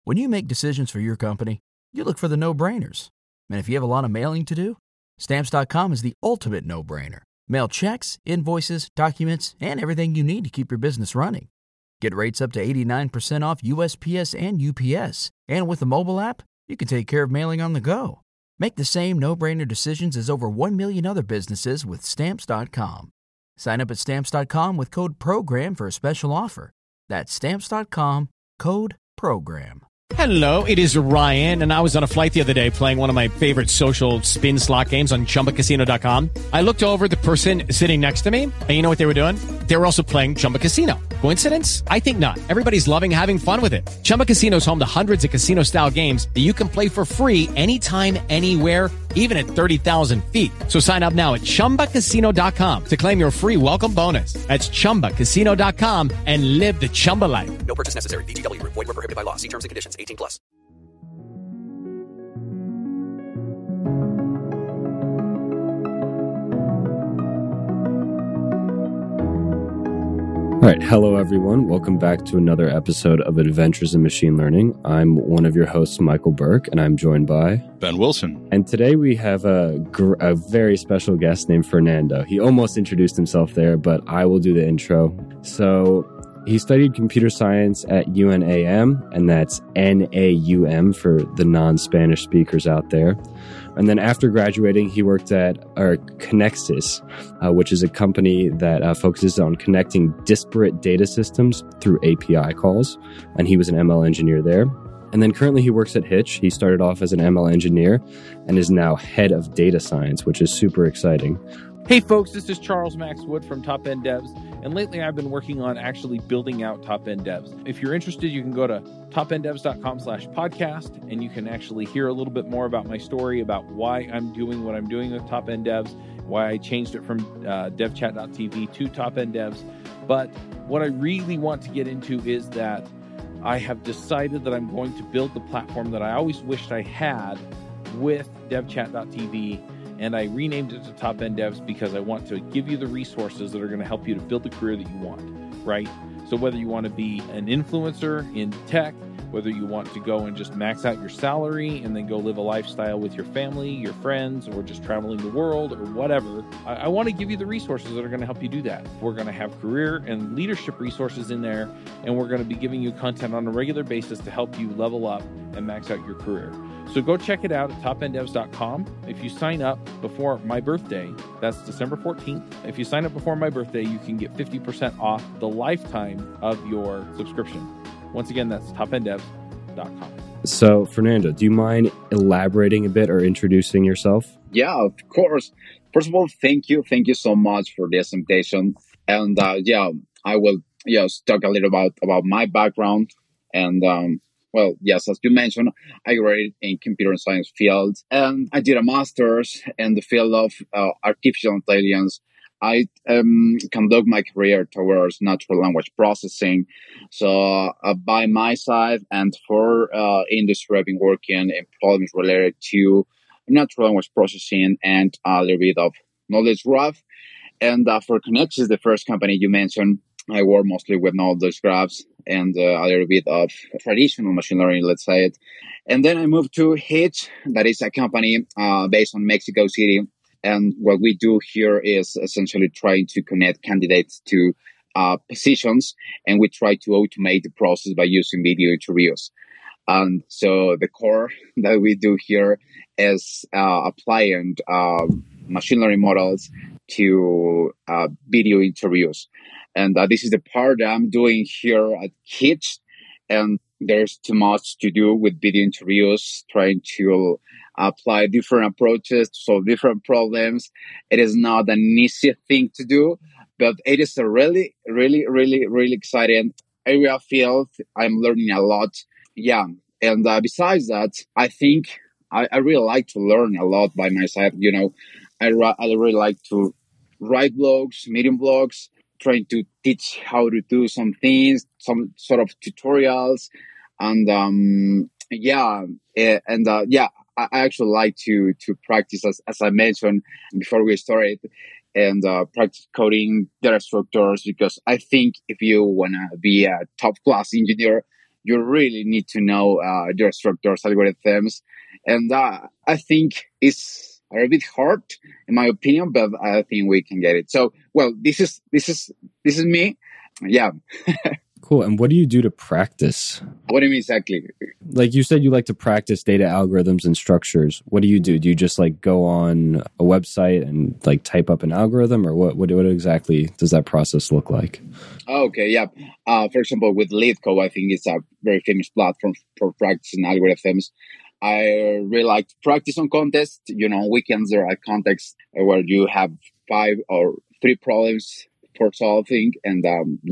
When you make decisions for your company, you look for the no-brainers. And if you have a lot of mailing to do, Stamps.com is the ultimate no-brainer. Mail checks, invoices, documents, and everything you need to keep your business running. Get rates up to 89% off USPS and UPS. And with the mobile app, you can take care of mailing on the go. Make the same no-brainer decisions as over 1 million other businesses with Stamps.com. Sign up at Stamps.com with code PROGRAM for a special offer. That's Stamps.com, code PROGRAM. Hello, it is Ryan, and I was on a flight the other day playing one of my favorite social spin slot games on ChumbaCasino.com. I looked over at the person sitting next to me, and you know what they were doing? They were also playing Chumba Casino. Coincidence? I think not. Everybody's loving having fun with it. Chumba Casino is home to hundreds of casino-style games that you can play for free anytime, anywhere, even at 30,000 feet. So sign up now at ChumbaCasino.com to claim your free welcome bonus. That's ChumbaCasino.com and live the Chumba life. No purchase necessary. VGW. Void where prohibited by law. See terms and conditions. 18+. All right. Hello, everyone. Welcome back to another episode of Adventures in Machine Learning. I'm one of your hosts, Michael Burke, and I'm joined by Ben Wilson. And today we have a very special guest named Fernando. He almost introduced himself there, but I will do the intro. So he studied computer science at UNAM, and that's NAUM for the non-Spanish speakers out there. And then after graduating, he worked at Connexus, which is a company that focuses on connecting disparate data systems through API calls. And he was an ML engineer there. And then currently he works at Hitch. He started off as an ML engineer and is now head of data science, which is super exciting. Hey folks, this is Charles Max Wood from Top End Devs, and lately I've been working on actually building out Top End Devs. If you're interested, you can go to topenddevs.com/podcast, and you can actually hear a little bit more about my story, about why I'm doing what I'm doing with Top End Devs, why I changed it from devchat.tv to Top End Devs. But what I really want to get into is that I have decided that I'm going to build the platform that I always wished I had with devchat.tv. And I renamed it to Top End Devs because I want to give you the resources that are going to help you to build the career that you want, right? So whether you want to be an influencer in tech, whether you want to go and just max out your salary and then go live a lifestyle with your family, your friends, or just traveling the world or whatever, I want to give you the resources that are going to help you do that. We're going to have career and leadership resources in there, and we're going to be giving you content on a regular basis to help you level up and max out your career. So go check it out at topenddevs.com. If you sign up before my birthday, that's December 14th. If you sign up before my birthday, you can get 50% off the lifetime of your subscription. Once again, that's topenddevs.com. So, Fernando, do you mind elaborating a bit or introducing yourself? Yeah, of course. First of all, thank you. Thank you so much for this invitation. And I will talk a little about my background. And well, yes, as you mentioned, I graduated in computer science field, and I did a master's in the field of artificial intelligence. I conduct my career towards natural language processing. So by my side and for industry, I've been working in problems related to natural language processing and a little bit of knowledge graph. And for Connexus, the first company you mentioned, I work mostly with knowledge graphs and a little bit of traditional machine learning, let's say it. And then I moved to Hitch, that is a company based on Mexico City. And what we do here is essentially trying to connect candidates to positions, and we try to automate the process by using video interviews. And so the core that we do here is applying machine learning models to video interviews. And this is the part that I'm doing here at Hitch. And there's too much to do with video interviews, trying to apply different approaches to solve different problems. It is not an easy thing to do, but it is a really, really, really, really exciting area field. I'm learning a lot. Yeah. And besides that, I think I really like to learn a lot by myself. You know, I really like to write blogs, Medium blogs, trying to teach how to do some things, some sort of tutorials. And I actually like to practice, as I mentioned before we started, and practice coding data structures, because I think if you want to be a top class engineer, you really need to know data structures, algorithms, and I think it's a bit hard, in my opinion, but I think we can get it. So, well, this is me. Yeah. Cool. And what do you do to practice? What do you mean exactly? Like you said, you like to practice data algorithms and structures. What do? Do you just like go on a website and like type up an algorithm, or what exactly does that process look like? Okay, yeah. For example, with LeetCode, I think it's a very famous platform for practicing algorithms. I really like to practice on contests. Weekends there are contests where you have 5 or 3 problems for solving, and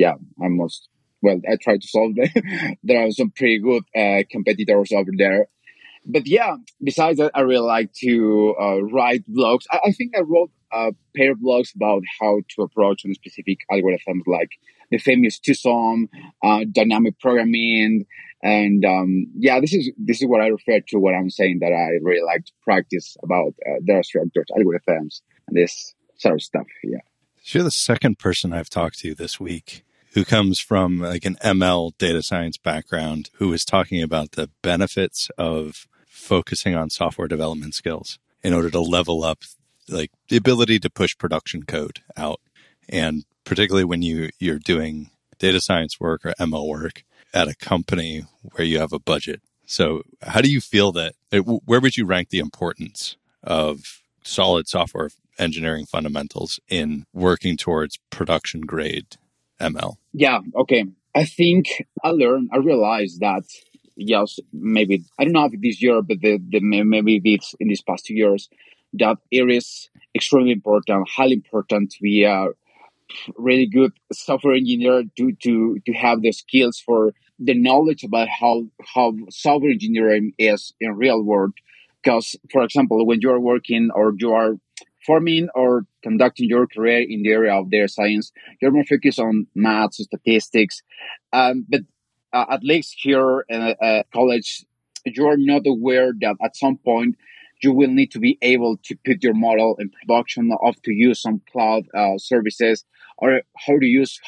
I try to solve them. There are some pretty good competitors over there. But yeah, besides that, I really like to write blogs. I think I wrote a pair of blogs about how to approach on specific algorithms, like the famous TwoSum, dynamic programming, and this is what I refer to when I'm saying that I really like to practice about data structures, algorithms, and this sort of stuff. Yeah. So you're the second person I've talked to this week who comes from like an ML data science background, who is talking about the benefits of focusing on software development skills in order to level up like the ability to push production code out. And particularly when you're doing data science work or ML work at a company where you have a budget. So how do you feel that, where would you rank the importance of solid software engineering fundamentals in working towards production grade ML? Yeah, okay. I think I realized that, yes, maybe, I don't know if this year, but maybe this in these past 2 years, that it is extremely important, highly important to be a really good software engineer to have the skills for the knowledge about how software engineering is in real world. Because, for example, when you are working or you are forming or conducting your career in the area of data science, you're more focused on maths, statistics. But at least here at college, you're not aware that at some point you will need to be able to put your model in production, or to use some cloud services, or how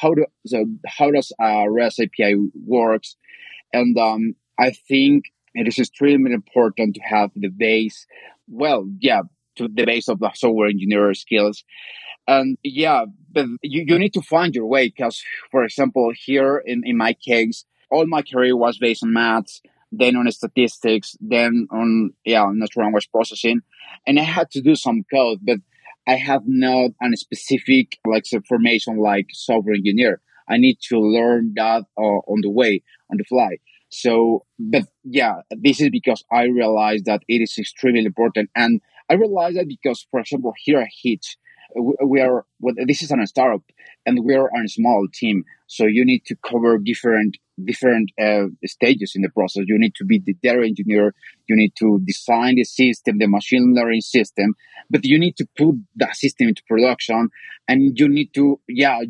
does REST API works. And I think it is extremely important to have the base. To the base of the software engineer skills. And but you need to find your way, because, for example, here in my case, all my career was based on maths, then on statistics, then on natural language processing. And I had to do some code, but I have not a specific formation like software engineer. I need to learn that on the fly. So, but this is because I realized that it is extremely important. And I realized that because, for example, here at Hitch, this is a startup and we are a small team. So you need to cover different stages in the process. You need to be the data engineer. You need to design the system, the machine learning system, but you need to put that system into production, and you need to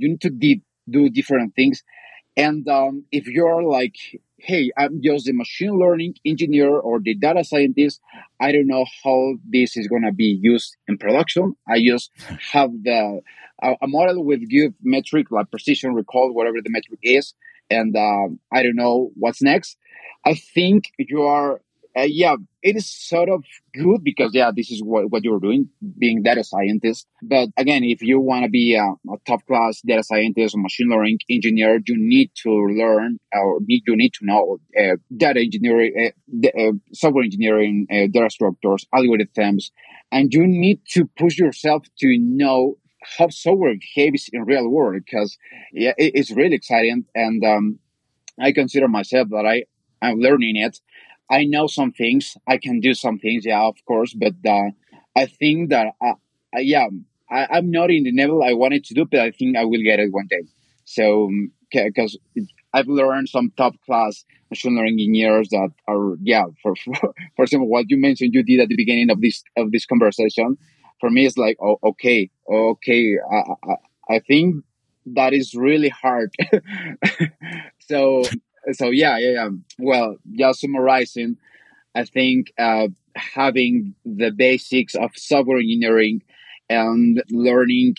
do different things. And if you're like, hey, I'm just a machine learning engineer or the data scientist, I don't know how this is going to be used in production. I just have a model with good metric, like precision, recall, whatever the metric is. And I don't know what's next. I think you are, it is sort of good because, this is what you're doing, being data scientist. But again, if you want to be a top class data scientist or machine learning engineer, you need to learn you need to know data engineering, software engineering, data structures, algorithms, and you need to push yourself to know how software behaves in real world, because it's really exciting. And I consider myself that I'm learning it. I know some things. I can do some things, of course. But I think that, I'm not in the level I wanted to do, but I think I will get it one day. So, because I've learned some top class machine learning engineers that are, for example, what you mentioned you did at the beginning of this conversation. For me, it's like, okay. I think that is really hard. So Well, just summarizing, I think having the basics of software engineering and learning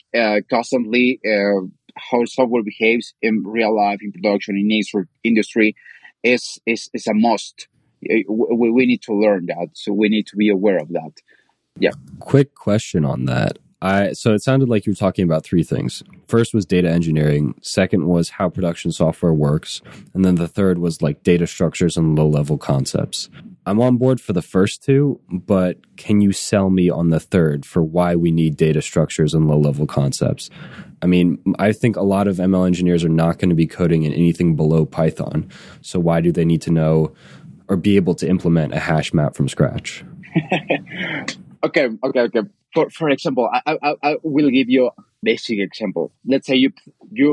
constantly how software behaves in real life, in production, in industry, is a must. We need to learn that, so we need to be aware of that. Yeah. Quick question on that. So it sounded like you were talking about three things. First was data engineering. Second was how production software works. And then the third was like data structures and low-level concepts. I'm on board for the first two, but can you sell me on the third for why we need data structures and low-level concepts? I mean, I think a lot of ML engineers are not going to be coding in anything below Python. So why do they need to know or be able to implement a hash map from scratch? Okay. For example, I will give you a basic example. Let's say you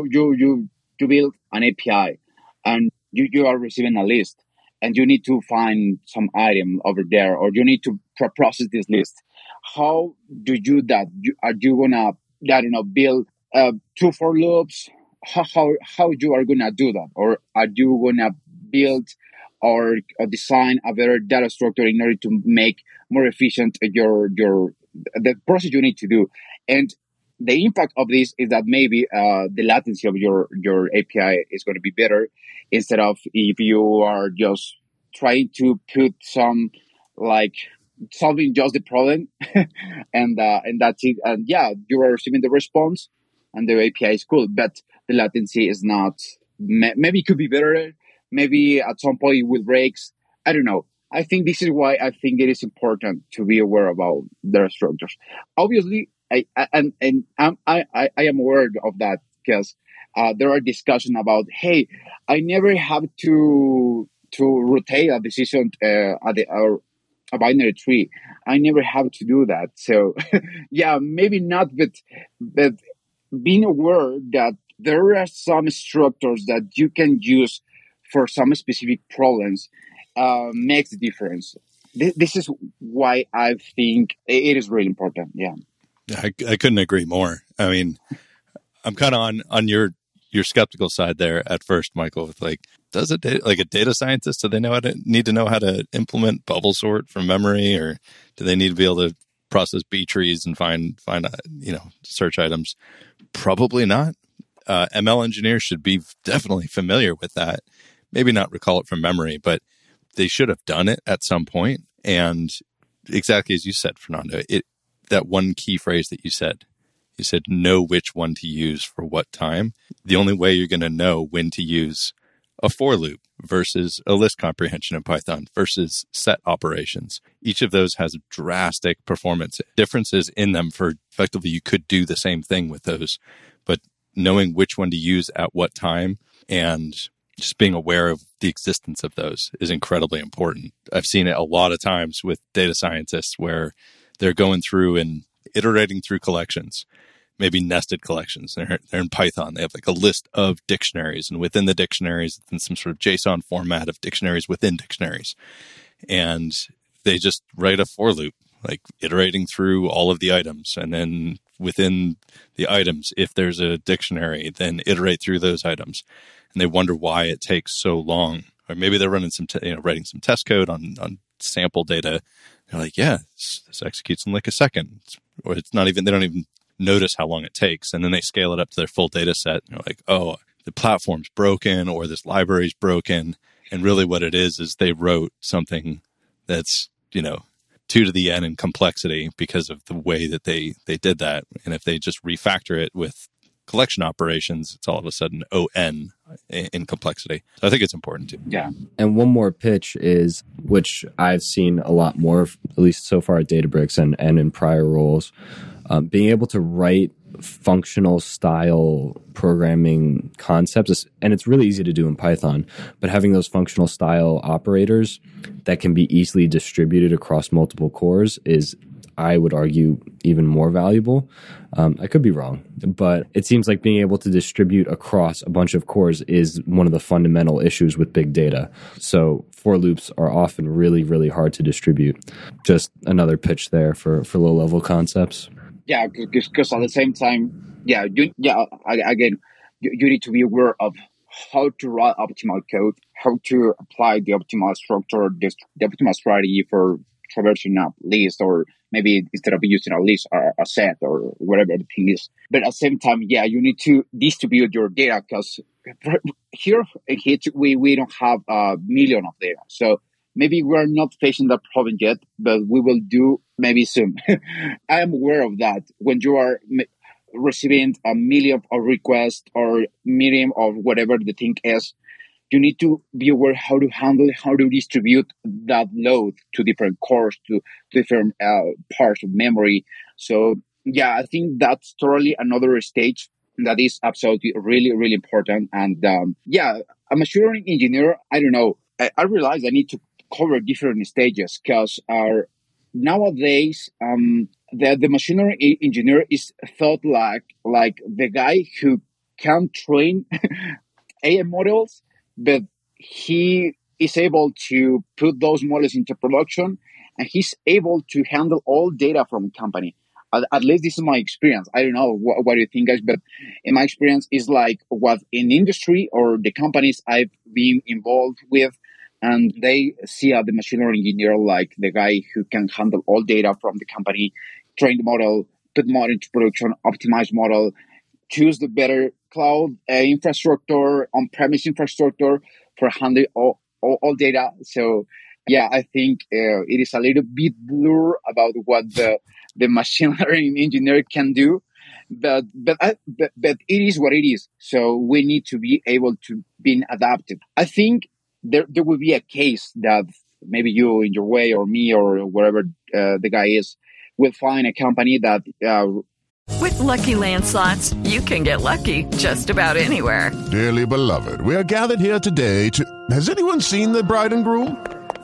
build an API, and you are receiving a list, and you need to find some item over there, or you need to process this list. How do you do that? Are you gonna, I don't know, build 2 for loops? How you are gonna do that, or are you gonna build or design a better data structure in order to make more efficient the process you need to do? And the impact of this is that maybe the latency of your API is going to be better, instead of if you are just trying to put some, like, solving just the problem and that's it. And yeah, you are receiving the response and the API is cool, but the latency is not. Maybe it could be better. Maybe at some point it will break. I don't know. I think this is why I think it is important to be aware about their structures. Obviously, I am aware of that, because there are discussions about, hey, I never have to rotate a decision or a binary tree. I never have to do that. So yeah, maybe not, but being aware that there are some structures that you can use for some specific problems makes the difference. This is why I think it is really important. Yeah, I couldn't agree more. I mean, I'm kind of on your skeptical side there at first, Michael. With like, does a data scientist, do they need to know how to implement bubble sort from memory, or do they need to be able to process B trees and find search items? Probably not. ML engineers should be definitely familiar with that. Maybe not recall it from memory, but they should have done it at some point. And exactly as you said, Fernando, that one key phrase that you said know which one to use for what time. The only way you're going to know when to use a for loop versus a list comprehension in Python versus set operations. Each of those has drastic performance differences in them. For effectively, you could do the same thing with those, but knowing which one to use at what time and just being aware of the existence of those is incredibly important. I've seen it a lot of times with data scientists where they're going through and iterating through collections, maybe nested collections. They're in Python. They have like a list of dictionaries, and within the dictionaries, it's in some sort of JSON format of dictionaries within dictionaries. And they just write a for loop, like iterating through all of the items. And then within the items, if there's a dictionary, then iterate through those items. And they wonder why it takes so long. Or maybe they're running writing some test code on sample data. They're like, yeah, this executes in like a second. Or they don't even notice how long it takes. And then they scale it up to their full data set. And they're like, oh, the platform's broken, or this library's broken. And really what it is they wrote something that's, 2 to the n in complexity because of the way that they did that. And if they just refactor it with collection operations, it's all of a sudden ON in complexity. So I think it's important too. Yeah. And one more pitch is, which I've seen a lot more, at least so far at Databricks and in prior roles, being able to write functional style programming concepts. And it's really easy to do in Python, but having those functional style operators that can be easily distributed across multiple cores is, I would argue, even more valuable. I could be wrong, but it seems like being able to distribute across a bunch of cores is one of the fundamental issues with big data. So for loops are often really, really hard to distribute. Just another pitch there for low-level concepts. Yeah, because at the same time, you need to be aware of how to write optimal code, how to apply the optimal structure, the optimal strategy for traversing a list, or maybe instead of using a list, a set or whatever the thing is. But at the same time, yeah, you need to distribute your data, because here in Hitch, we don't have a million of data. So maybe we're not facing that problem yet, but we will do maybe soon. I am aware of that. When you are receiving a million of requests or million of whatever the thing is, you need to be aware how to handle, how to distribute that load to different cores, to different parts of memory. So yeah, I think that's totally another stage that is absolutely really, really important. And yeah, a machine learning engineer, I don't know, I realize I need to cover different stages, because nowadays the machine learning engineer is thought like the guy who can train AI models, but he is able to put those models into production, and he's able to handle all data from a company. At least this is my experience. I don't know what do you think, guys, but in my experience, is like what in industry or the companies I've been involved with, and they see the machine learning engineer like the guy who can handle all data from the company, train the model, put model into production, optimize model, choose the better cloud infrastructure, on-premise infrastructure for handling all data. So yeah, I think it is a little bit blur about what the machine learning engineer can do, but it is what it is. So we need to be able to be adapted. I think there will be a case that maybe you in your way, or me, or wherever the guy is, will find a company that with Lucky Land Slots, you can get lucky just about anywhere. Dearly beloved, we are gathered here today to... Has anyone seen the bride and groom?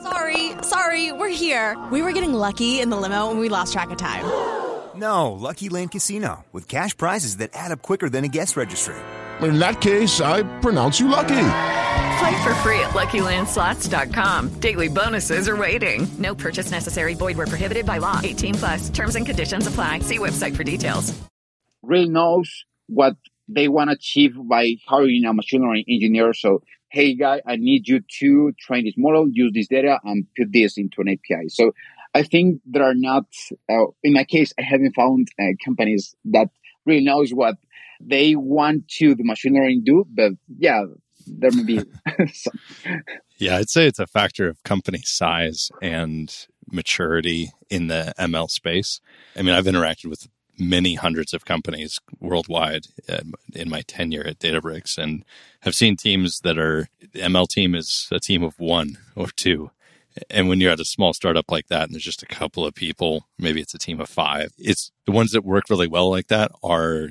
Sorry, we're here. We were getting lucky in the limo and we lost track of time. No, Lucky Land Casino, with cash prizes that add up quicker than a guest registry. In that case, I pronounce you lucky. Play for free at LuckyLandSlots.com. Daily bonuses are waiting. No purchase necessary. Void where prohibited by law. 18+. Terms and conditions apply. See website for details. Really knows what they want to achieve by hiring a machine learning engineer. So, hey, guy, I need you to train this model, use this data, and put this into an API. So I think there are not, in my case, I haven't found companies that really knows what they want to the machine learning do. But yeah, there may be some. Yeah, I'd say it's a factor of company size and maturity in the ML space. I mean, I've interacted with many hundreds of companies worldwide in my tenure at Databricks, and have seen teams that are, the ML team is a team of 1 or 2. And when you're at a small startup like that and there's just a couple of people, maybe it's a team of 5. It's the ones that work really well like that are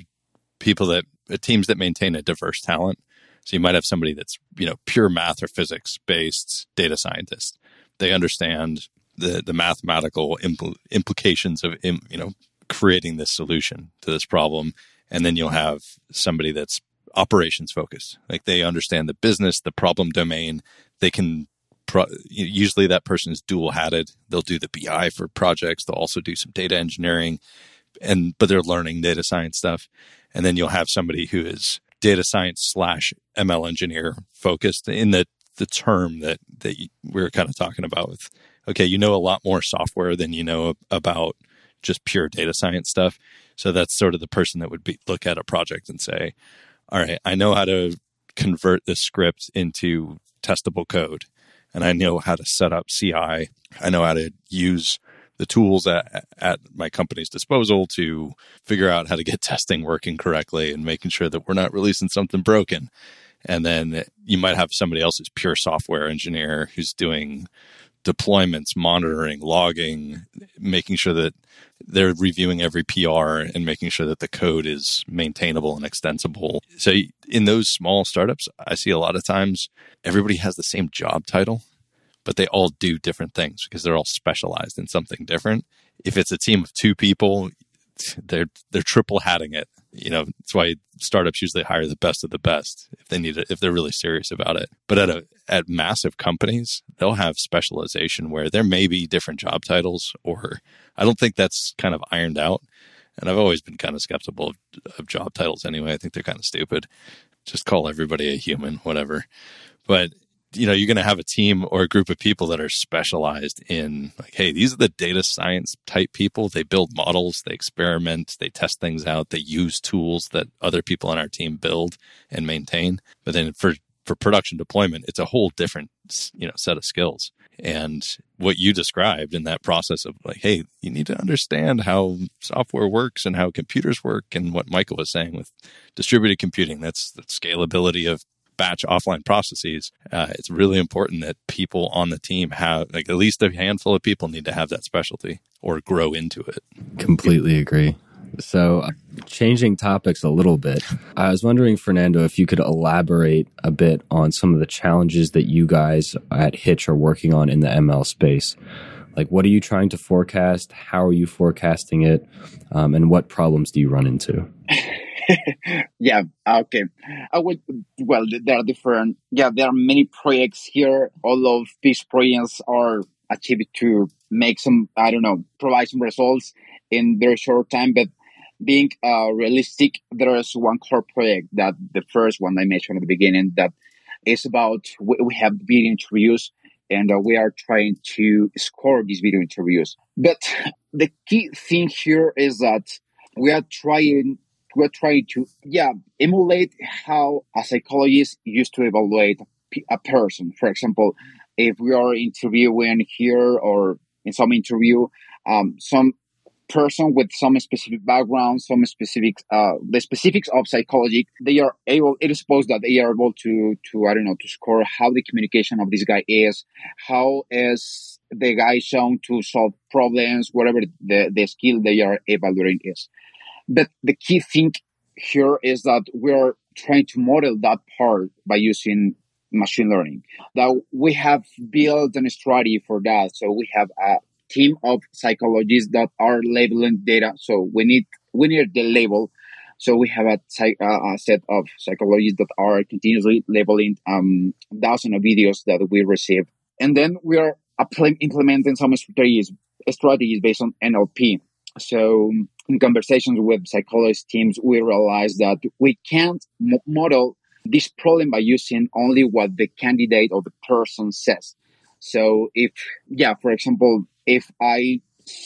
teams that maintain a diverse talent. So you might have somebody that's, pure math or physics based data scientist. They understand the mathematical implications of, creating this solution to this problem. And then you'll have somebody that's operations focused. Like they understand the business, the problem domain. They can, usually that person is dual hatted. They'll do the BI for projects. They'll also do some data engineering, but they're learning data science stuff. And then you'll have somebody who is data science / ML engineer focused in the term that we're kind of talking about with, okay, you know a lot more software than you know about just pure data science stuff. So that's sort of the person that would look at a project and say, all right, I know how to convert this script into testable code, and I know how to set up CI. I know how to use the tools at my company's disposal to figure out how to get testing working correctly and making sure that we're not releasing something broken. And then you might have somebody else who's pure software engineer who's doing deployments, monitoring, logging, making sure that they're reviewing every PR and making sure that the code is maintainable and extensible. So in those small startups, I see a lot of times everybody has the same job title, but they all do different things because they're all specialized in something different. If it's a team of 2 people, they're triple hatting it. That's why startups usually hire the best of the best if they need it, if they're really serious about it. But at massive companies, they'll have specialization where there may be different job titles, or I don't think that's kind of ironed out. And I've always been kind of skeptical of job titles anyway. I think they're kind of stupid. Just call everybody a human, whatever. But you're going to have a team or a group of people that are specialized in like, hey, these are the data science type people. They build models, they experiment, they test things out, they use tools that other people on our team build and maintain. But then for production deployment, it's a whole different, set of skills. And what you described in that process of like, hey, you need to understand how software works and how computers work, and what Michael was saying with distributed computing, that's the scalability of batch offline processes. It's really important that people on the team have, like, at least a handful of people need to have that specialty or grow into it. Completely agree. So changing topics a little bit, I was wondering, Fernando, if you could elaborate a bit on some of the challenges that you guys at Hitch are working on in the ML space. Like, what are you trying to forecast? How are you forecasting it? And what problems do you run into? Yeah, okay. There are different, there are many projects here. All of these projects are achieved to make some, provide some results in very short time. But being realistic, there is one core project, that the first one I mentioned at the beginning, that is about, we have video interviews, and we are trying to score these video interviews. But the key thing here is that we are trying to emulate how a psychologist used to evaluate a person. For example, if we are interviewing here or in some interview, some person with some specific background, some specific, the specifics of psychology, it is supposed that they are able to score how the communication of this guy is, how is the guy shown to solve problems, whatever the skill they are evaluating is. But the key thing here is that we are trying to model that part by using machine learning. Now, we have built a strategy for that. So we have a team of psychologists that are labeling data. So we need the label. So we have a set of psychologists that are continuously labeling dozens of videos that we receive. And then we are implementing some strategies based on NLP. So in conversations with psychologist teams, we realized that we can't model this problem by using only what the candidate or the person says. So for example, if I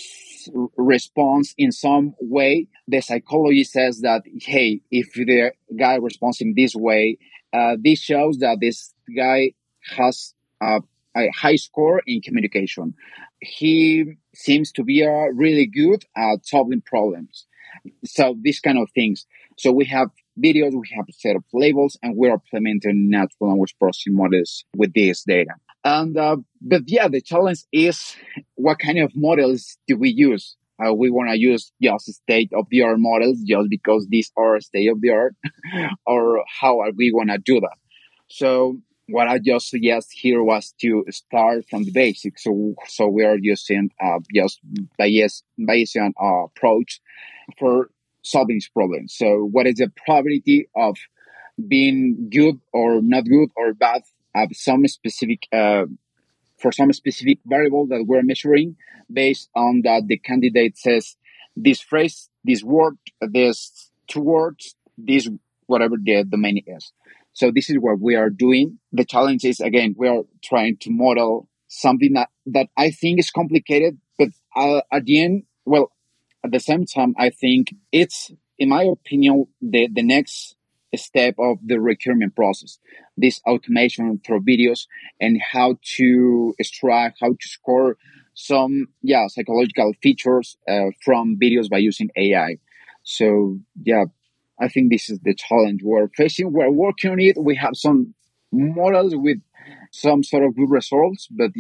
respond in some way, the psychologist says that, hey, if the guy responds in this way, this shows that this guy has a high score in communication. He seems to be really good at solving problems. So these kind of things. So we have videos, we have a set of labels, and we're implementing natural language processing models with this data. And the challenge is, what kind of models do we use? We want to use just state-of-the-art models just because these are state-of-the-art, or how are we going to do that? So what I just suggest here was to start from the basics. So we are using just Bayesian approach for solving this problem. So what is the probability of being good or not good or bad of some specific for some specific variable that we're measuring, based on that the candidate says this phrase, this word, this two words, this whatever the domain is. So this is what we are doing. The challenge is, again, we are trying to model something that I think is complicated, but at the same time, I think it's, in my opinion, the next step of the recruitment process. This automation through videos, and how to extract, how to score some psychological features from videos by using AI. So I think this is the challenge we're facing. We're working on it. We have some models with some sort of good results, but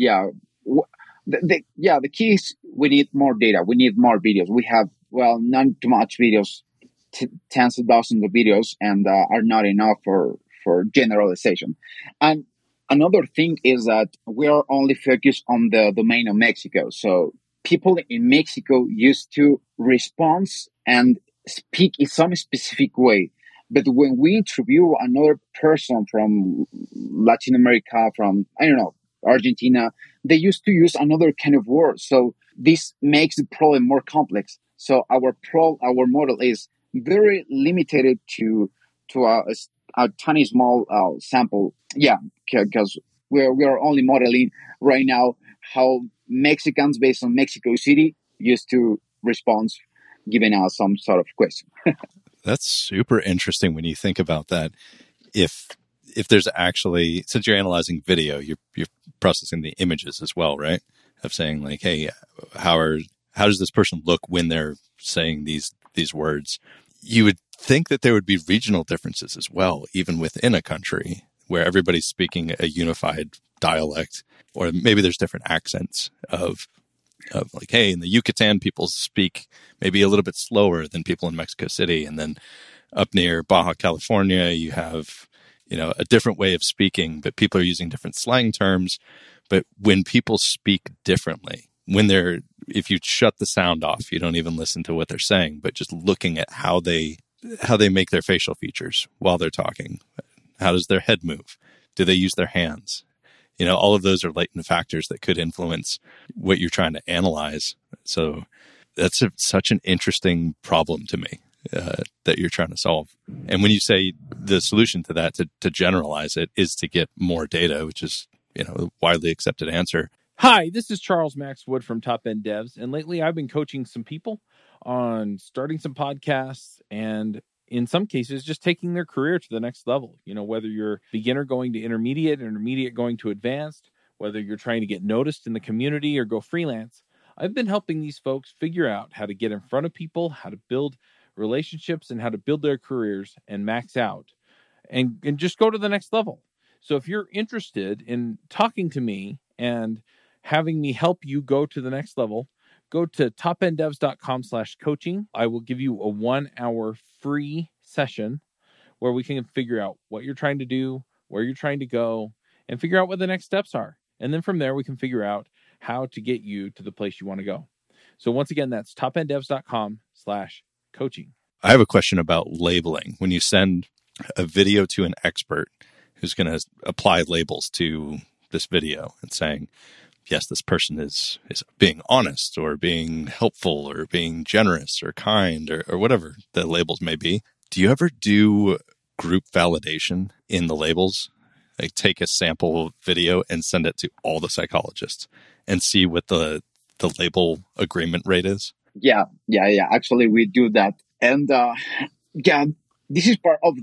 the key is we need more data. We need more videos. We have, not too much videos, tens of thousands of videos, and are not enough for generalization. And another thing is that we are only focused on the domain of Mexico. So people in Mexico used to respond and speak in some specific way. But when we interview another person from Latin America, from, Argentina, they used to use another kind of word. So this makes the problem more complex. So our model is very limited to a tiny small sample. Because we are only modeling right now how Mexicans based on Mexico City used to respond given us some sort of question. That's super interesting when you think about that. If there's actually, since you're analyzing video, you're processing the images as well, right? Of saying like, hey, how does this person look when they're saying these words? You would think that there would be regional differences as well, even within a country where everybody's speaking a unified dialect, or maybe there's different accents of like, hey, in the Yucatan, people speak maybe a little bit slower than people in Mexico City. And then up near Baja California, you have, a different way of speaking, but people are using different slang terms. But when people speak differently, if you shut the sound off, you don't even listen to what they're saying, but just looking at how they make their facial features while they're talking. How does their head move? Do they use their hands? All of those are latent factors that could influence what you're trying to analyze. So that's such an interesting problem to me that you're trying to solve. And when you say the solution to that, to generalize it, is to get more data, which is a widely accepted answer. Hi, this is Charles Max Wood from Top End Devs, and lately I've been coaching some people on starting some podcasts and in some cases just taking their career to the next level. Whether you're beginner going to intermediate going to advanced, whether you're trying to get noticed in the community or go freelance, I've been helping these folks figure out how to get in front of people, how to build relationships, and how to build their careers and max out and just go to the next level. So if you're interested in talking to me and having me help you go to the next level, go to topenddevs.com/coaching. I will give you a 1-hour free session where we can figure out what you're trying to do, where you're trying to go, and figure out what the next steps are. And then from there, we can figure out how to get you to the place you want to go. So once again, that's topenddevs.com/coaching. I have a question about labeling. When you send a video to an expert who's going to apply labels to this video and saying, yes, this person is being honest or being helpful or being generous or kind or whatever the labels may be. Do you ever do group validation in the labels? Like take a sample video and send it to all the psychologists and see what the label agreement rate is? Yeah. Actually, we do that. And this is part of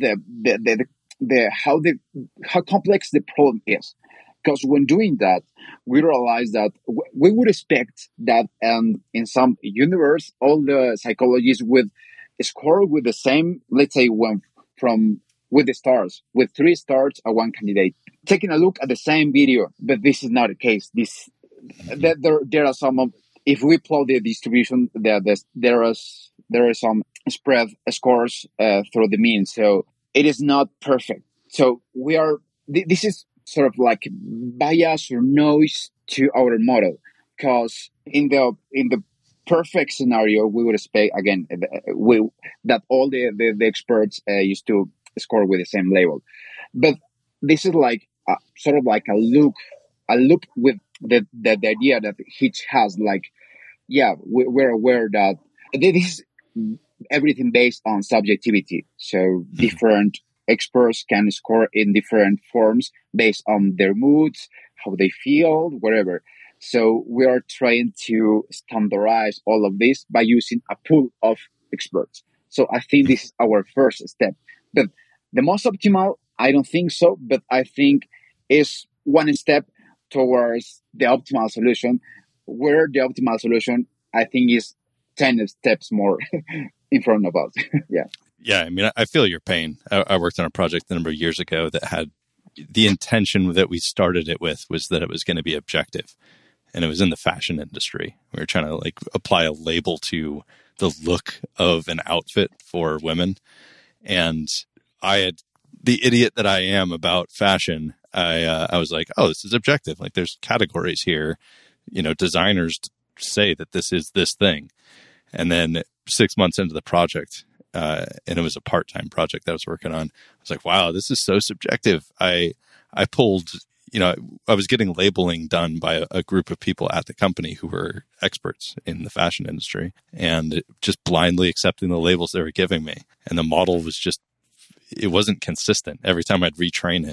how complex the problem is. Because when doing that, we realize that we would expect that in some universe, all the psychologists would score with the same, let's say, with the stars, with 3 stars at one candidate, taking a look at the same video. But this is not the case. There are some, if we plot the distribution, there are some spread scores through the mean. So it is not perfect. So this is sort of like bias or noise to our model, because in the perfect scenario, we would expect again that all the experts used to score with the same label, but this is like sort of like a loop with the idea that each has we're aware that this is everything based on subjectivity. So different experts can score in different forms based on their moods, how they feel, whatever. So we are trying to standardize all of this by using a pool of experts. So I think this is our first step. But the most optimal, I don't think so, but I think is one step towards the optimal solution, where the optimal solution, I think, is 10 steps more in front of us. Yeah. Yeah, I mean, I feel your pain. I worked on a project a number of years ago that had the intention that we started it with was that it was going to be objective. And it was in the fashion industry. We were trying to apply a label to the look of an outfit for women. And the idiot that I am about fashion, I was like, oh, this is objective. There's categories here. Designers say that this is this thing. And then 6 months into the project, and it was a part-time project that I was working on, I was like, wow, this is so subjective. I pulled, I was getting labeling done by a group of people at the company who were experts in the fashion industry, and just blindly accepting the labels they were giving me. And the model was it wasn't consistent. Every time I'd retrain it,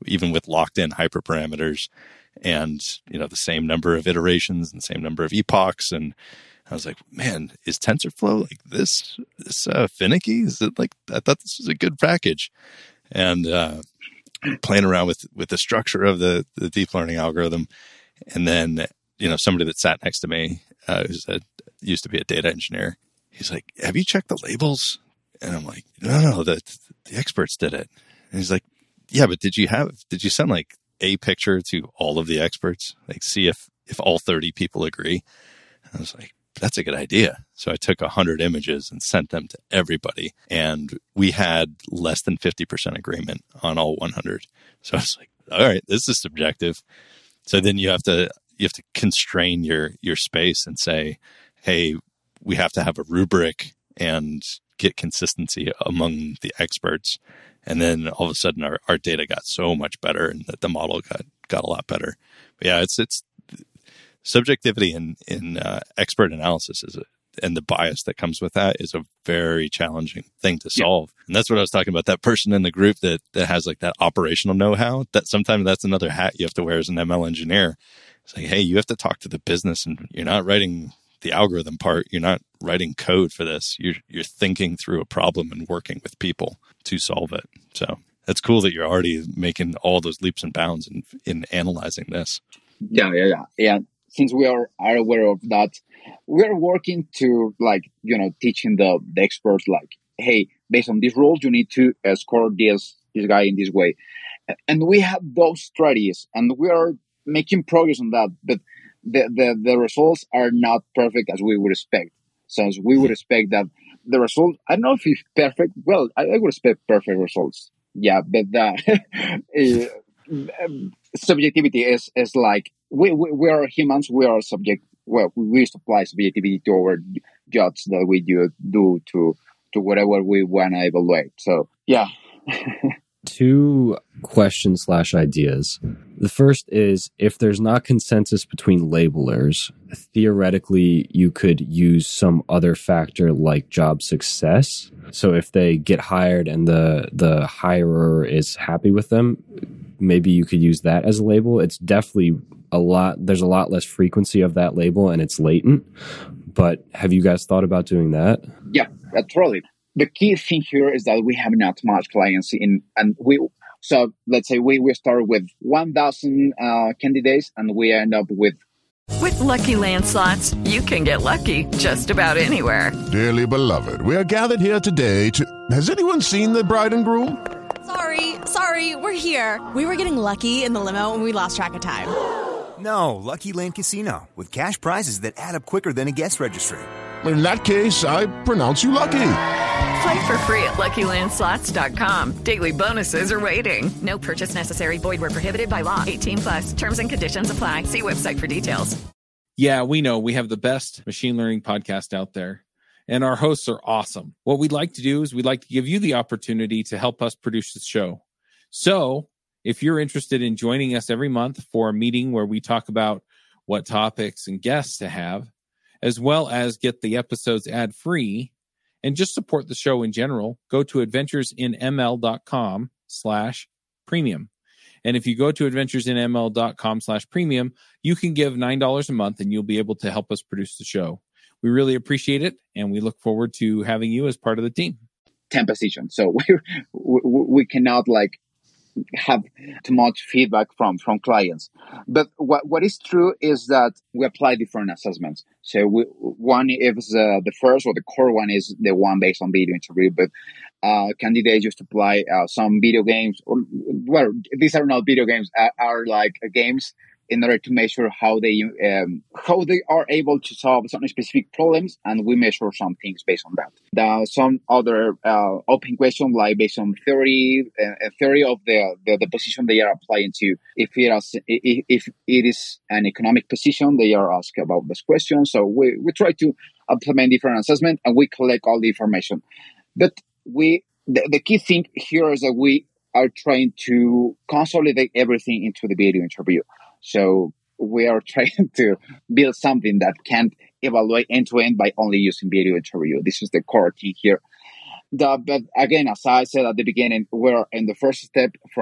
even with locked in hyperparameters and, the same number of iterations and same number of epochs. And I was like, man, is TensorFlow like this finicky? Is it like, I thought this was a good package. And playing around with the structure of the deep learning algorithm. And then, somebody that sat next to me, used to be a data engineer. He's like, have you checked the labels? And I'm like, no, the experts did it. And he's like, yeah, but did you send like a picture to all of the experts? Like, see if all 30 people agree. And I was like, that's a good idea. So I took 100 images and sent them to everybody. And we had less than 50% agreement on all 100. So I was like, all right, this is subjective. So then you have to constrain your space and say, hey, we have to have a rubric and get consistency among the experts. And then all of a sudden our data got so much better and the model got a lot better. But yeah, it's subjectivity in expert analysis and the bias that comes with that is a very challenging thing to solve. Yeah. And that's what I was talking about. That person in the group that has like that operational know-how, that sometimes that's another hat you have to wear as an ML engineer. It's like, hey, you have to talk to the business, and you're not writing the algorithm part. You're not writing code for this. You're thinking through a problem and working with people to solve it. So that's cool that you're already making all those leaps and bounds in analyzing this. Yeah. Since we are aware of that, we are working to teaching the experts hey, based on these rules, you need to score this guy in this way. And we have those strategies, and we are making progress on that. But the results are not perfect as we would expect. So as we would expect that the result, I don't know if it's perfect. Well, I would expect perfect results. Yeah, but subjectivity is like, we are humans. We are subject. Well, we used to apply subjectivity to our jobs that we do to whatever we want to evaluate. So yeah. 2 questions/ideas. The first is, if there's not consensus between labelers, theoretically you could use some other factor like job success. So if they get hired and the hirer is happy with them, maybe you could use that as a label. It's definitely there's a lot less frequency of that label, and it's latent. But have you guys thought about doing that? Yeah, totally. The key thing here is that we have not much clients so let's say we start with 1,000 candidates, and we end up with. With Lucky Land Slots, you can get lucky just about anywhere. Dearly beloved, we are gathered here today to. Has anyone seen the bride and groom? Sorry, we're here. We were getting lucky in the limo, and we lost track of time. No, Lucky Land Casino, with cash prizes that add up quicker than a guest registry. In that case, I pronounce you lucky. Play for free at LuckyLandSlots.com. Daily bonuses are waiting. No purchase necessary. Void where prohibited by law. 18+. Terms and conditions apply. See website for details. Yeah, we know we have the best machine learning podcast out there, and our hosts are awesome. What we'd like to do is we'd like to give you the opportunity to help us produce this show. So if you're interested in joining us every month for a meeting where we talk about what topics and guests to have, as well as get the episodes ad-free, and just support the show in general, go to adventuresinml.com/premium. And if you go to adventuresinml.com/premium, you can give $9 a month, and you'll be able to help us produce the show. We really appreciate it, and we look forward to having you as part of the team. 10 positions. So we cannot have too much feedback from clients. But what is true is that we apply different assessments. So one is the first, or the core one, is the one based on video interview. But candidates just apply some video games. These are not video games, are like games, in order to measure how they are able to solve some specific problems, and we measure some things based on that. Some other open questions, like based on theory of the position they are applying to. If it is an economic position, they are asked about this question. So we try to implement different assessment, and we collect all the information. But the key thing here is that we are trying to consolidate everything into the video interview. So we are trying to build something that can evaluate end-to-end by only using video interview. This is the core thing here. But again, as I said at the beginning, we're in the first step from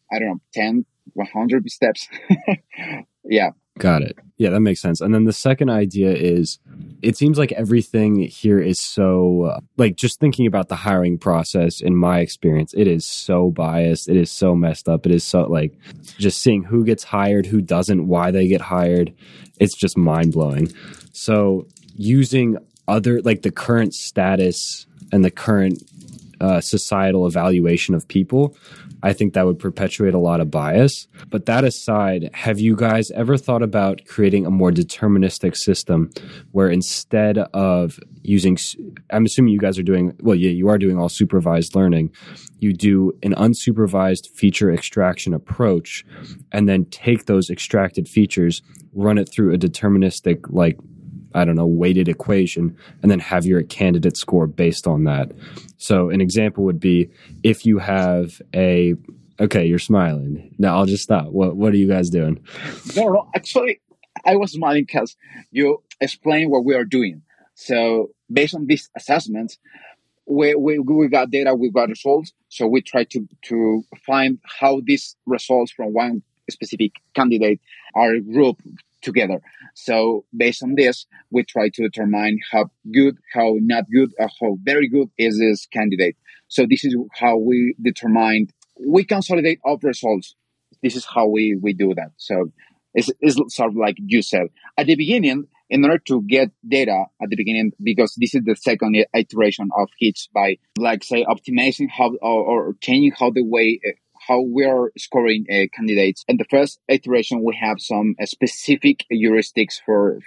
I don't know, 10, 100 steps. Yeah. Got it. Yeah, that makes sense. And then the second idea is, it seems like everything here is so, like, just thinking about the hiring process, in my experience, it is so biased. It is so messed up. It is so, like, just seeing who gets hired, who doesn't, why they get hired. It's just mind blowing. So using other, like, the current status and the current societal evaluation of people, I think that would perpetuate a lot of bias. But that aside, have you guys ever thought about creating a more deterministic system where instead of using, I'm assuming you guys are doing, well, yeah, you are doing all supervised learning, you do an unsupervised feature extraction approach and then take those extracted features, run it through a deterministic, like, I don't know, weighted equation, and then have your candidate score based on that. So an example would be if you have okay, you're smiling. Now I'll just stop. What are you guys doing? No, actually, I was smiling because you explained what we are doing. So based on these assessments, we got data, we got results. So we try to find how these results from one specific candidate are grouped together. So based on this, we try to determine how good, how not good, or how very good is this candidate. So this is how we we consolidate all results. This is how we do that. So it's sort of like you said. At the beginning, in order to get data at the beginning, because this is the second iteration of HITS, by, like, say, optimizing how or changing how the way how we are scoring candidates. In the first iteration, we have some specific heuristics for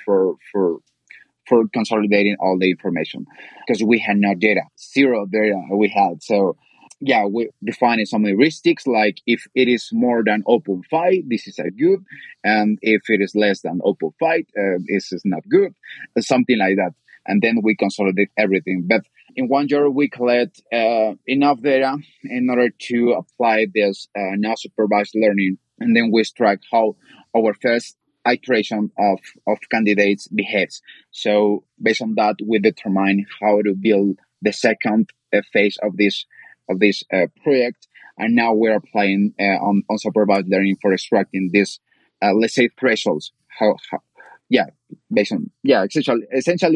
consolidating all the information, because we had no data, zero data we had. So yeah, we defined some heuristics, like if it is more than 0.5, this is a good, and if it is less than 0.5, this is not good, something like that. And then we consolidate everything. But in 1 year, we collect enough data in order to apply this now supervised learning. And then we extract how our first iteration of candidates behaves. So based on that, we determine how to build the second phase of this project. And now we're applying on supervised learning for extracting this, let's say, thresholds. Essentially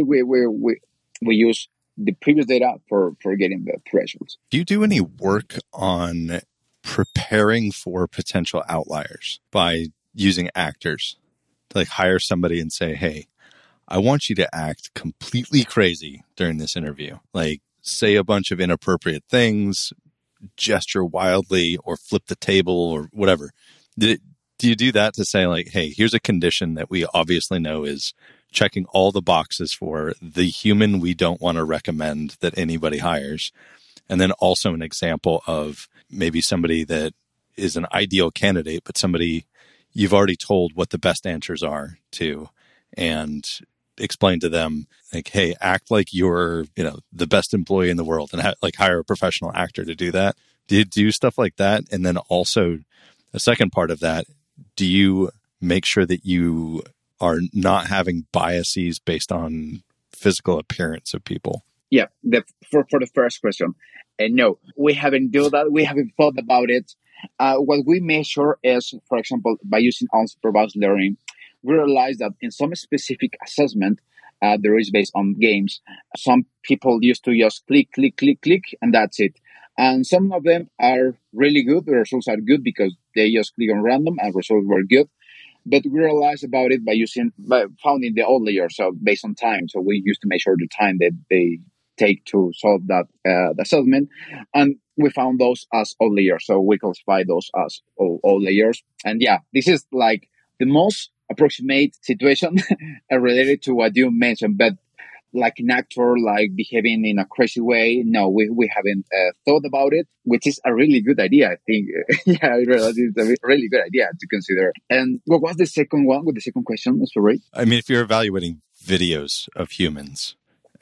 we use the previous data for getting the thresholds. Do you do any work on preparing for potential outliers by using actors to, like, hire somebody and say, hey, I want you to act completely crazy during this interview, like say a bunch of inappropriate things, gesture wildly, or flip the table or whatever? Do you do that to say, like, hey, here's a condition that we obviously know is checking all the boxes for the human we don't want to recommend that anybody hires, and then also an example of maybe somebody that is an ideal candidate, but somebody you've already told what the best answers are to, and explain to them, like, hey, act like you're, the best employee in the world, and hire a professional actor to do that. Do you do stuff like that? And then also the second part of that, do you make sure that you are not having biases based on physical appearance of people? Yeah, for the first question, no, we haven't done that. We haven't thought about it. What we measure is, for example, by using unsupervised learning, we realize that in some specific assessment, there is based on games. Some people used to just click, and that's it. And some of them are really good. The results are good because they just click on random and results were good. But we realized about it by finding the odd layer, so based on time. So we used to measure the time that they take to solve that assessment. And we found those as odd layers. So we classify those as odd layers. And yeah, this is like the most approximate situation related to what you mentioned. But like an actor, like behaving in a crazy way, no, we haven't thought about it, which is a really good idea, I think. Yeah, I realize it's a really good idea to consider. And what was the second one with the second question? Sorry. I mean, if you're evaluating videos of humans,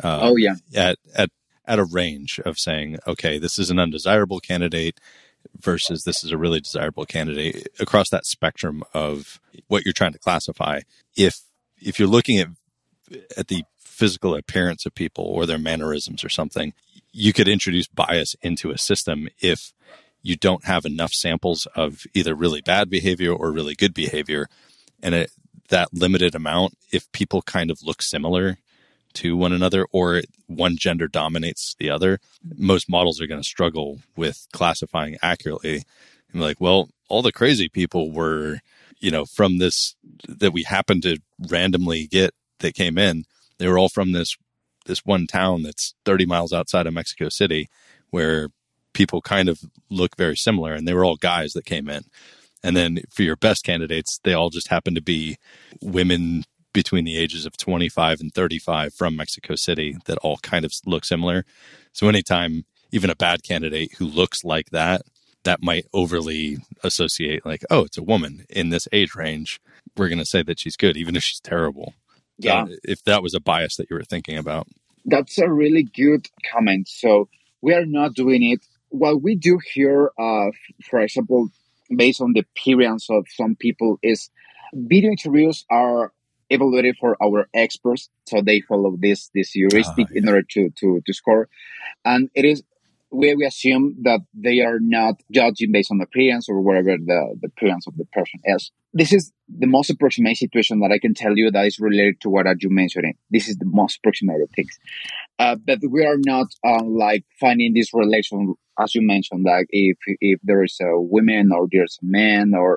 at a range of saying, okay, this is an undesirable candidate versus this is a really desirable candidate, across that spectrum of what you're trying to classify, if you're looking at the physical appearance of people or their mannerisms or something, you could introduce bias into a system if you don't have enough samples of either really bad behavior or really good behavior. And that limited amount, if people kind of look similar to one another or one gender dominates the other, most models are going to struggle with classifying accurately. And like, well, all the crazy people were, from this that we happened to randomly get that came in. They were all from this one town that's 30 miles outside of Mexico City, where people kind of look very similar, and they were all guys that came in. And then for your best candidates, they all just happen to be women between the ages of 25 and 35 from Mexico City that all kind of look similar. So anytime even a bad candidate who looks like that might overly associate like, oh, it's a woman in this age range, we're going to say that she's good, even if she's terrible. Yeah. If that was a bias that you were thinking about. That's a really good comment. So we are not doing it. What we do here, for example, based on the appearance of some people, is video interviews are evaluated for our experts. So they follow this heuristic in order to score. And it is where we assume that they are not judging based on appearance or whatever the appearance of the person is. This is the most approximate situation that I can tell you that is related to what you mentioned. This is the most approximate things. But we are not like finding this relation, as you mentioned, like if there is a woman or there's a man, or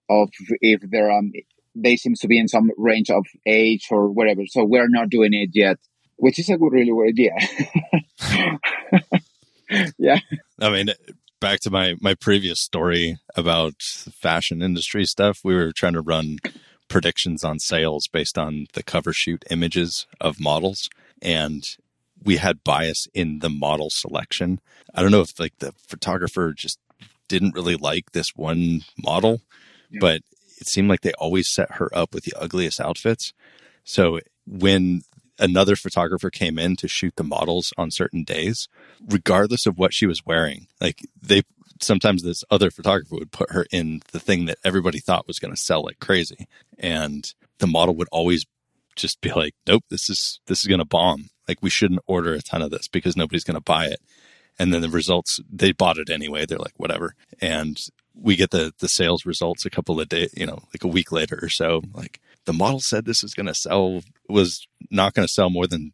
if there they seem to be in some range of age or whatever. So we're not doing it yet, which is a really good idea. Yeah. I mean, back to my previous story about fashion industry stuff, we were trying to run predictions on sales based on the cover shoot images of models, and we had bias in the model selection. I don't know if like the photographer just didn't really like this one model, but it seemed like they always set her up with the ugliest outfits. So when another photographer came in to shoot the models on certain days, regardless of what she was wearing, like sometimes this other photographer would put her in the thing that everybody thought was going to sell like crazy. And the model would always just be like, nope, this is going to bomb. Like, we shouldn't order a ton of this because nobody's going to buy it. And then the results, they bought it anyway. They're like, whatever. And we get the sales results a couple of days, like a week later or so. Like, the model said this was not going to sell more than,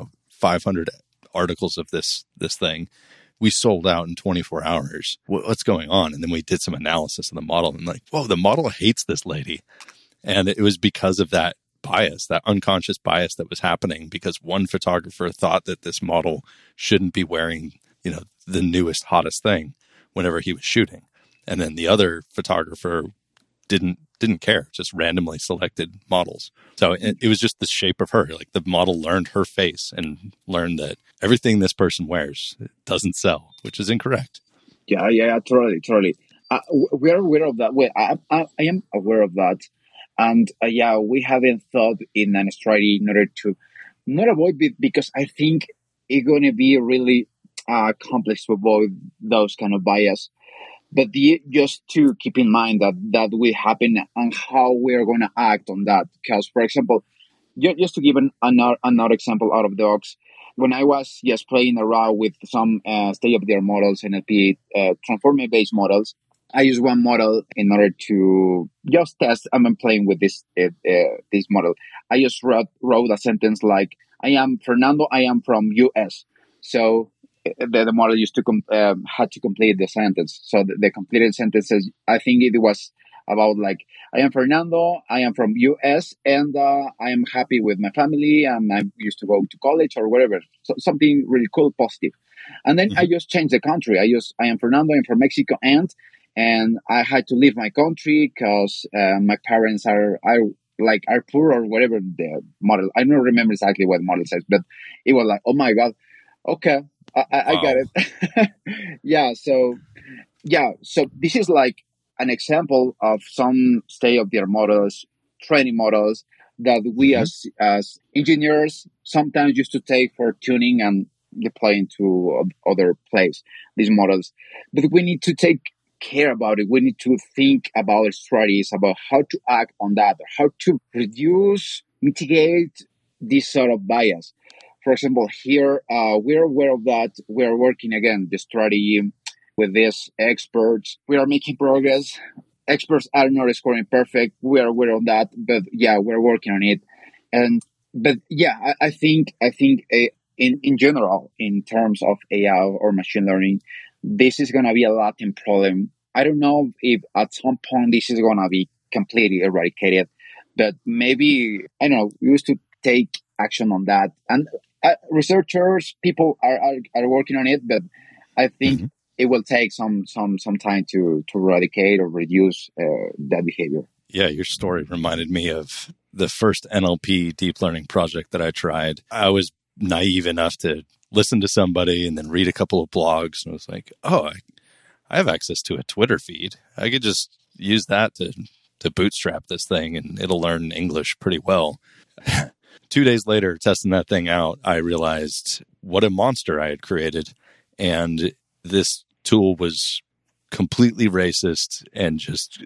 500 articles of this thing. We sold out in 24 hours. What's going on? And then we did some analysis of the model and like, whoa, the model hates this lady. And it was because of that bias, that unconscious bias that was happening, because one photographer thought that this model shouldn't be wearing, the newest, hottest thing whenever he was shooting. And then the other photographer didn't care, just randomly selected models. So it was just the shape of her. Like, the model learned her face and learned that everything this person wears doesn't sell, which is incorrect. Yeah, totally. We are aware of that. Well, I am aware of that. And we haven't thought in an strategy in order to not avoid it, because I think it's going to be really complex to avoid those kind of bias. But just to keep in mind that will happen and how we are going to act on that. Because, for example, just to give another example out of the box, when I was just playing around with some state-of-the-art models, NLP transformer-based models, I used one model in order to just test. I'm playing with this model. I just wrote a sentence like, "I am Fernando. I am from US." So the model used to had to complete the sentence. So the completed sentences, I think it was about like, "I am Fernando. I am from US, and I am happy with my family. And I used to go to college," or whatever. So something really cool, positive. And then I just changed the country. "I am Fernando. I'm from Mexico, and I had to leave my country because my parents are poor," or whatever the model. I don't remember exactly what the model says, but it was like, oh my God, okay, I got it. So this is like an example of some state-of-the-art models, training models that we as engineers sometimes used to take for tuning and deploying to other place, these models. But we need to take care about it. We need to think about strategies about how to act on that, how to reduce, mitigate this sort of bias. For example, here we're aware of that. We're working again the strategy with these experts. We are making progress. Experts are not scoring perfect. We're on that, but yeah, we're working on it. I think in general, in terms of AI or machine learning, this is going to be a latent problem. I don't know if at some point this is going to be completely eradicated, but maybe, I don't know, we used to take action on that. And researchers, people are working on it, but I think it will take some time to eradicate or reduce that behavior. Yeah, your story reminded me of the first NLP deep learning project that I tried. I was naive enough to listen to somebody and then read a couple of blogs, and I was like, oh, I have access to a Twitter feed. I could just use that to bootstrap this thing, and it'll learn English pretty well. 2 days later, testing that thing out, I realized what a monster I had created. And this tool was completely racist and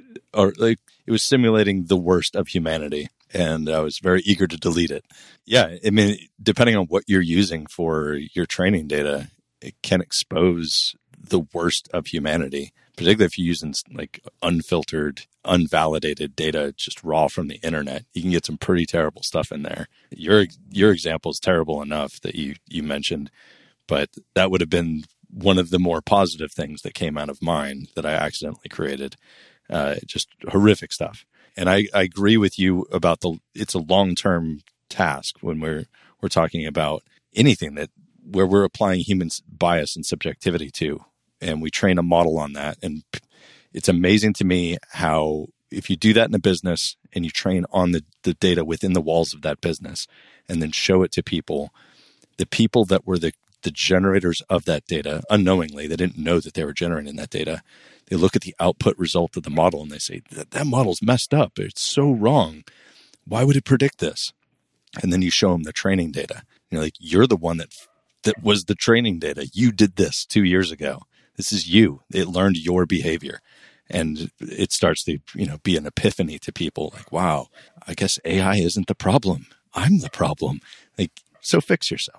it was simulating the worst of humanity. And I was very eager to delete it. Yeah, I mean, depending on what you're using for your training data, it can expose the worst of humanity, particularly if you're using like unfiltered, unvalidated data, just raw from the internet. You can get some pretty terrible stuff in there. Your example is terrible enough that you mentioned, but that would have been one of the more positive things that came out of mine that I accidentally created. Just horrific stuff. And I agree with you about it's a long-term task when we're talking about anything where we're applying human bias and subjectivity to, and we train a model on that. And it's amazing to me how if you do that in a business and you train on the data within the walls of that business and then show it to people, the people that were the generators of that data, unknowingly, they didn't know that they were generating that data. They look at the output result of the model and they say, that model's messed up. It's so wrong. Why would it predict this? And then you show them the training data. You're the one that was the training data. You did this 2 years ago. This is you. It learned your behavior. And it starts to, be an epiphany to people. Like, wow, I guess AI isn't the problem. I'm the problem. So fix yourself.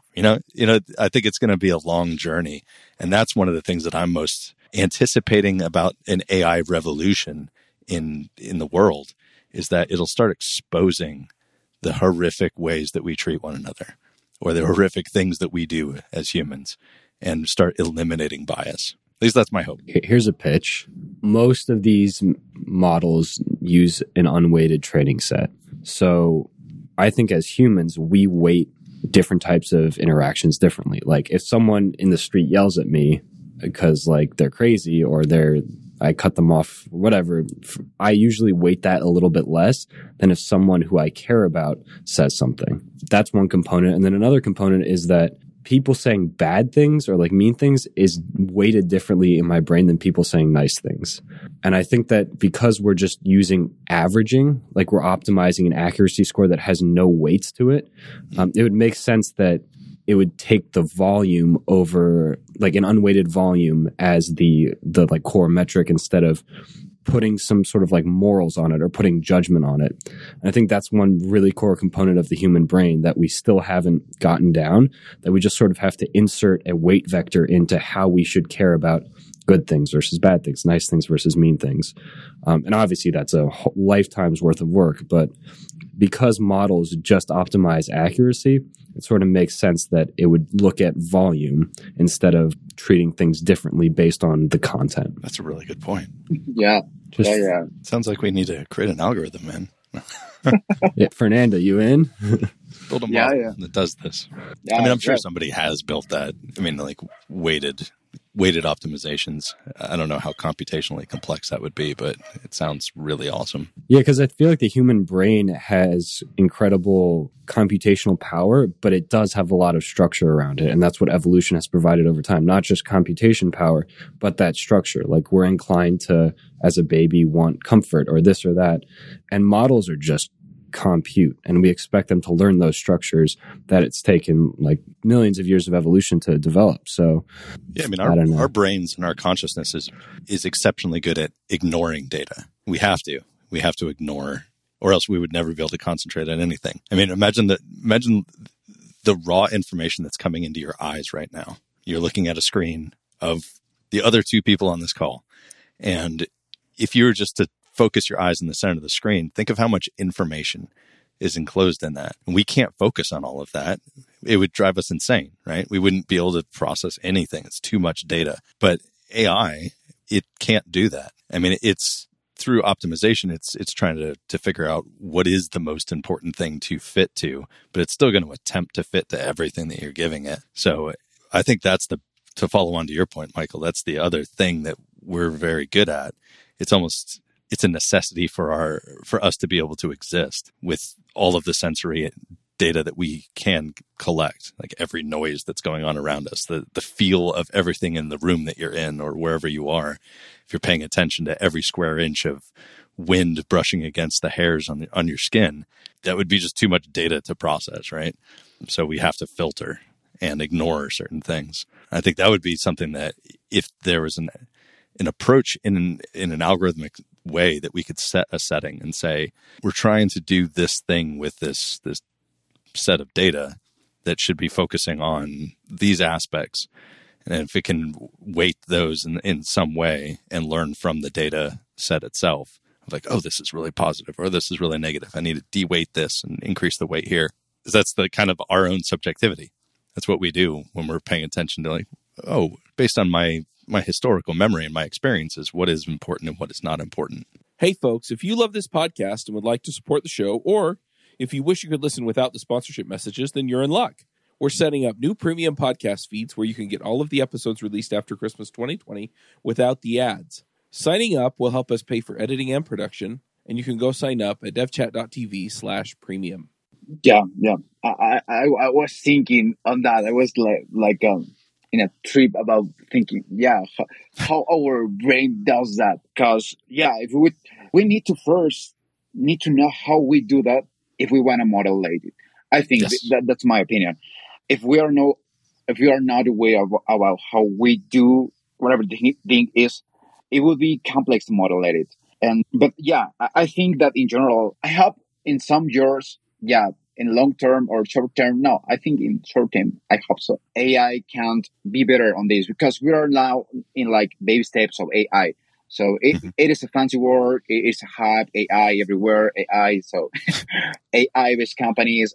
I think it's going to be a long journey. And that's one of the things that I'm most anticipating about an AI revolution in the world, is that it'll start exposing the horrific ways that we treat one another, or the horrific things that we do as humans, and start eliminating bias. At least that's my hope. Here's a pitch. Most of these models use an unweighted training set. So I think as humans, we weight different types of interactions differently. Like if someone in the street yells at me because they're crazy or I cut them off, whatever, I usually weight that a little bit less than if someone who I care about says something. That's one component. And then another component is that people saying bad things or mean things is weighted differently in my brain than people saying nice things. And I think that because we're just using averaging, we're optimizing an accuracy score that has no weights to it, it would make sense that it would take the volume over an unweighted volume as the core metric instead of putting some sort of morals on it or putting judgment on it. And I think that's one really core component of the human brain that we still haven't gotten down, that we just sort of have to insert a weight vector into how we should care about good things versus bad things, nice things versus mean things. And obviously that's a lifetime's worth of work, but because models just optimize accuracy, it sort of makes sense that it would look at volume instead of treating things differently based on the content. That's a really good point. Yeah. Sounds like we need to create an algorithm, man. Yeah, Fernando, you in? Build a model that does this. Yeah, I'm sure somebody has built that. Weighted optimizations. I don't know how computationally complex that would be, but it sounds really awesome. Yeah, because I feel like the human brain has incredible computational power, but it does have a lot of structure around it. And that's what evolution has provided over time. Not just computation power, but that structure. We're inclined to, as a baby, want comfort or this or that. And models are just compute, and we expect them to learn those structures that it's taken millions of years of evolution to develop. So yeah, our brains and our consciousness is exceptionally good at ignoring data. We have to ignore, or else we would never be able to concentrate on anything. Imagine the raw information that's coming into your eyes right now. You're looking at a screen of the other two people on this call. And if you were just to focus your eyes in the center of the screen, think of how much information is enclosed in that. And we can't focus on all of that. It would drive us insane, right? We wouldn't be able to process anything. It's too much data. But AI, it can't do that. I mean, it's through optimization, it's trying to figure out what is the most important thing to fit to, but it's still going to attempt to fit to everything that you're giving it. So I think that's to follow on to your point, Michael, that's the other thing that we're very good at. It's a necessity for us to be able to exist with all of the sensory data that we can collect, like every noise that's going on around us, the feel of everything in the room that you're in or wherever you are. If you're paying attention to every square inch of wind brushing against the hairs on your skin, that would be just too much data to process, right? So we have to filter and ignore certain things. I think that would be something that if there was an approach in an algorithmic way that we could set a setting and say, we're trying to do this thing with this set of data that should be focusing on these aspects. And if it can weight those in some way and learn from the data set itself, like, oh, this is really positive or this is really negative. I need to de-weight this and increase the weight here. Because that's the kind of our own subjectivity. That's what we do when we're paying attention to, like, oh, based on my historical memory and my experiences, what is important and what is not important. Hey, folks, if you love this podcast and would like to support the show, or if you wish you could listen without the sponsorship messages, then you're in luck. We're setting up new premium podcast feeds where you can get all of the episodes released after Christmas 2020 without the ads. Signing up will help us pay for editing and production, and you can go sign up at devchat.tv/premium. Yeah. I was thinking on that. I was like in a trip about thinking, how our brain does that. Because, if we need to know how we do that if we want to modulate it. I think that's my opinion. If we are not aware about how we do whatever the thing is, it will be complex to modulate it. But I think that in general, I hope in some years, in long term or short term, no, I think in short term, I hope so. AI can't be better on this because we are now in like baby steps of AI. So it is a fancy word. It is a hype. AI everywhere. AI. So AI-based companies.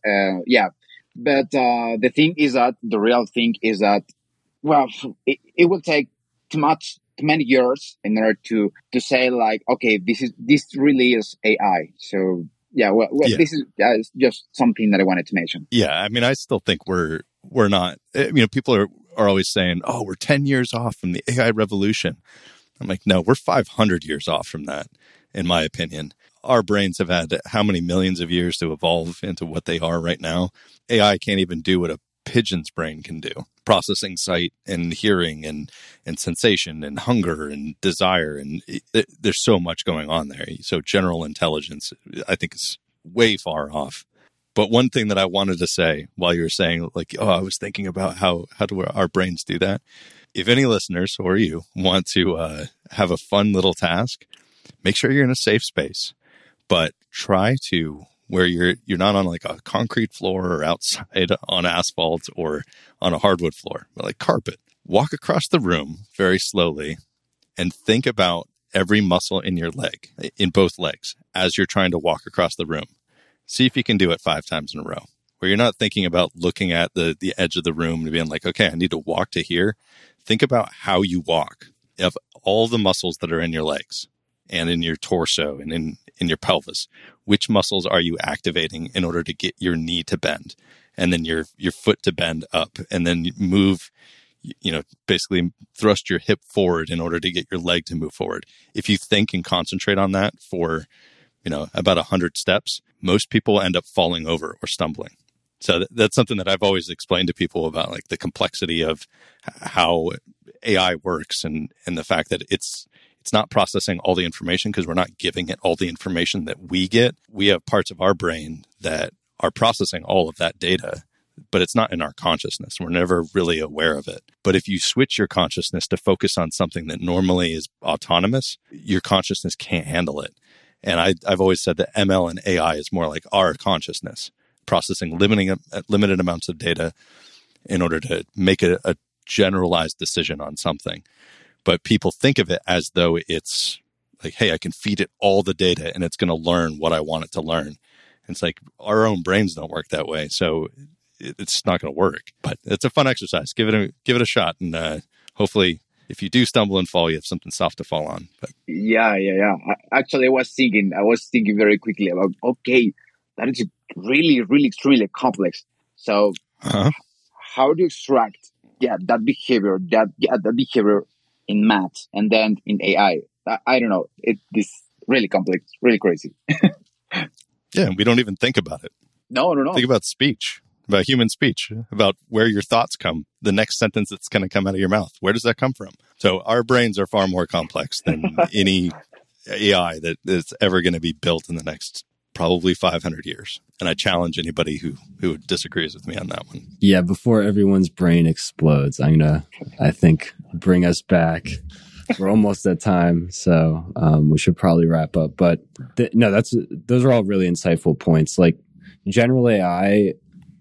But the thing is that the real thing is that, well, it will take too many years in order to say like, okay, this really is AI. So this is just something that I wanted to mention. Yeah, I mean, I still think we're not. People are always saying, "Oh, we're 10 years off from the AI revolution." I'm like, no, we're 500 years off from that, in my opinion. Our brains have had how many millions of years to evolve into what they are right now. AI can't even do what a pigeon's brain can do, processing sight and hearing and sensation and hunger and desire. And there's so much going on there. So general intelligence, I think, is way far off. But one thing that I wanted to say while you were saying, like, oh, I was thinking about how do our brains do that? If any listeners or you want to have a fun little task, make sure you're in a safe space, but try to where you're not on like a concrete floor or outside on asphalt or on a hardwood floor, but like carpet. Walk across the room very slowly and think about every muscle in your leg, in both legs, as you're trying to walk across the room. See if you can do it 5 times in a row, where you're not thinking about looking at the edge of the room and being like, okay, I need to walk to here. Think about how you walk, of all the muscles that are in your legs and in your torso and in your pelvis. Which muscles are you activating in order to get your knee to bend and then your foot to bend up, and then move, basically thrust your hip forward in order to get your leg to move forward. If you think and concentrate on that for, about 100 steps, most people end up falling over or stumbling. So that's something that I've always explained to people about, like the complexity of how AI works and the fact that it's not processing all the information because we're not giving it all the information that we get. We have parts of our brain that are processing all of that data, but it's not in our consciousness. We're never really aware of it. But if you switch your consciousness to focus on something that normally is autonomous, your consciousness can't handle it. And I've always said that ML and AI is more like our consciousness, processing limited amounts of data in order to make a generalized decision on something. But people think of it as though it's like, hey, I can feed it all the data and it's going to learn what I want it to learn. It's like our own brains don't work that way. So it's not going to work. But it's a fun exercise. Give it a shot. And hopefully, if you do stumble and fall, you have something soft to fall on. But Yeah. Actually, I was thinking very quickly about, okay, that is really, really extremely complex. So how do you extract that behavior in math and then in AI? I don't know. This really complex, really crazy. yeah, we don't even think about it. No. Think about speech, about human speech, about where your thoughts come, the next sentence that's going to come out of your mouth. Where does that come from? So our brains are far more complex than any AI that is ever going to be built in the next probably 500 years. And I challenge anybody who disagrees with me on that one. Yeah, before everyone's brain explodes, I'm going to, I think, bring us back. We're almost at time, so we should probably wrap up. But those are all really insightful points. Like general AI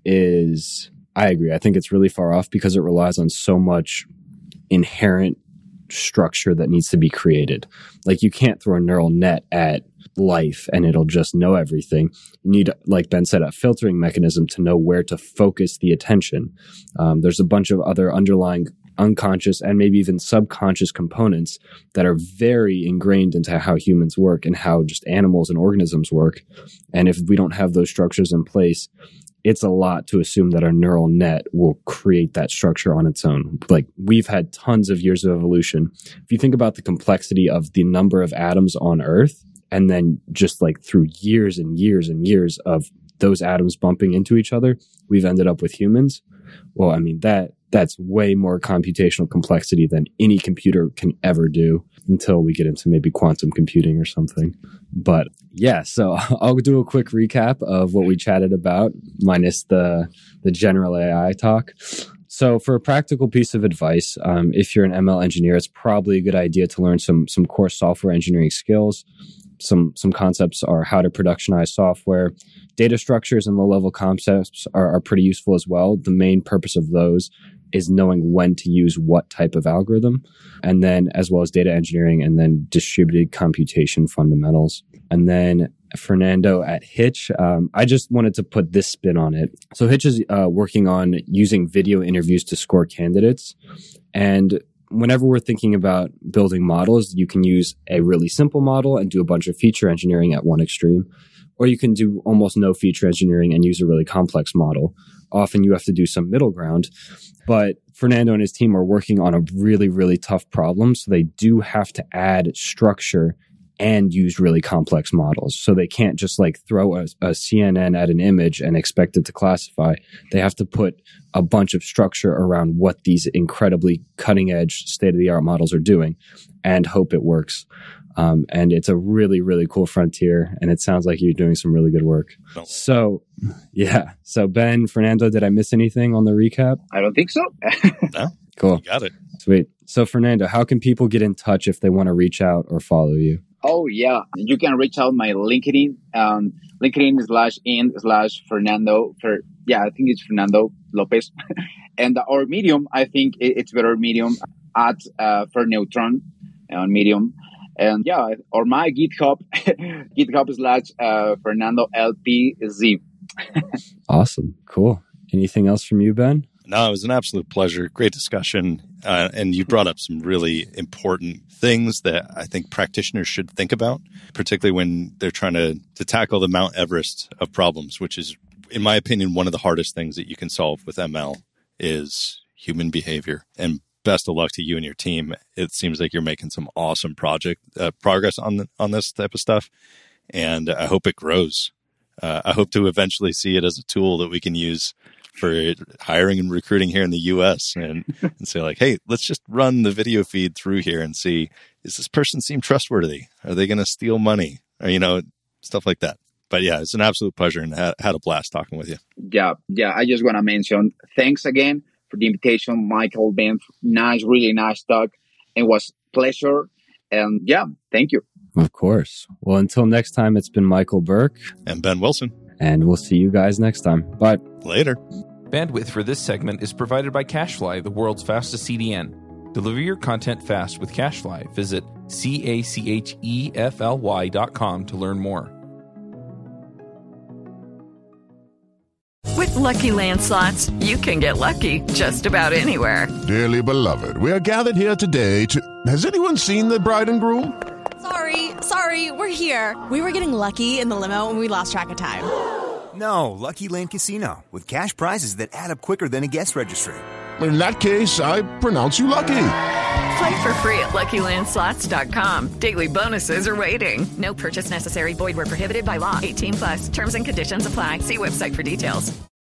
I agree. I think it's really far off because it relies on so much inherent structure that needs to be created. Like you can't throw a neural net at life and it'll just know everything. You need, like Ben said, a filtering mechanism to know where to focus the attention. There's a bunch of other underlying unconscious and maybe even subconscious components that are very ingrained into how humans work and how just animals and organisms work. And if we don't have those structures in place, it's a lot to assume that our neural net will create that structure on its own. Like we've had tons of years of evolution. If you think about the complexity of the number of atoms on Earth, and then just like through years and years and years of those atoms bumping into each other, we've ended up with humans. Well, I mean, that's way more computational complexity than any computer can ever do until we get into maybe quantum computing or something. But yeah, so I'll do a quick recap of what we chatted about, minus the general AI talk. So for a practical piece of advice, if you're an ML engineer, it's probably a good idea to learn some core software engineering skills. Some concepts are how to productionize software. Data structures and low-level concepts are pretty useful as well. The main purpose of those is knowing when to use what type of algorithm, and then as well as data engineering and then distributed computation fundamentals. And then Fernando at Hitch, I just wanted to put this spin on it. So Hitch is working on using video interviews to score candidates. And whenever we're thinking about building models, you can use a really simple model and do a bunch of feature engineering at one extreme, or you can do almost no feature engineering and use a really complex model. Often you have to do some middle ground, but Fernando and his team are working on a really, really tough problem. So they do have to add structure and use really complex models. So they can't just like throw a CNN at an image and expect it to classify. They have to put a bunch of structure around what these incredibly cutting edge state-of-the-art models are doing and hope it works. And it's a really, really cool frontier. And it sounds like you're doing some really good work. So, yeah. So Ben, Fernando, did I miss anything on the recap? I don't think so. No. Cool. You got it. Sweet. So Fernando, how can people get in touch if they want to reach out or follow you? Oh, yeah. You can reach out my LinkedIn, LinkedIn/in/Fernando. I think it's Fernando Lopez. And our Medium, I think it's better Medium at Ferneutron on Medium. And yeah, or my GitHub, GitHub/Fernando LPZ. Awesome. Cool. Anything else from you, Ben? No, it was an absolute pleasure. Great discussion. And you brought up some really important things that I think practitioners should think about, particularly when they're trying to tackle the Mount Everest of problems, which is, in my opinion, one of the hardest things that you can solve with ML is human behavior. And best of luck to you and your team. It seems like you're making some awesome progress on this type of stuff. And I hope it grows. I hope to eventually see it as a tool that we can use for hiring and recruiting here in the U.S. and say like, hey, let's just run the video feed through here and see, does this person seem trustworthy? Are they going to steal money? Or, stuff like that. But yeah, it's an absolute pleasure and had a blast talking with you. Yeah. I just want to mention, thanks again for the invitation, Michael, Ben. Really nice talk. It was a pleasure. And yeah, thank you. Of course. Well, until next time, it's been Michael Burke. And Ben Wilson. And we'll see you guys next time. Bye. Later. Bandwidth for this segment is provided by CacheFly, the world's fastest CDN. Deliver your content fast with CacheFly. Visit CACHEFLY.com to learn more. With Lucky Land Slots, you can get lucky just about anywhere. Dearly beloved, we are gathered here today to... Has anyone seen the bride and groom? Sorry, we're here. We were getting lucky in the limo and we lost track of time. No, Lucky Land Casino, with cash prizes that add up quicker than a guest registry. In that case, I pronounce you lucky. Play for free at LuckyLandSlots.com. Daily bonuses are waiting. No purchase necessary. Void where prohibited by law. 18+. Terms and conditions apply. See website for details.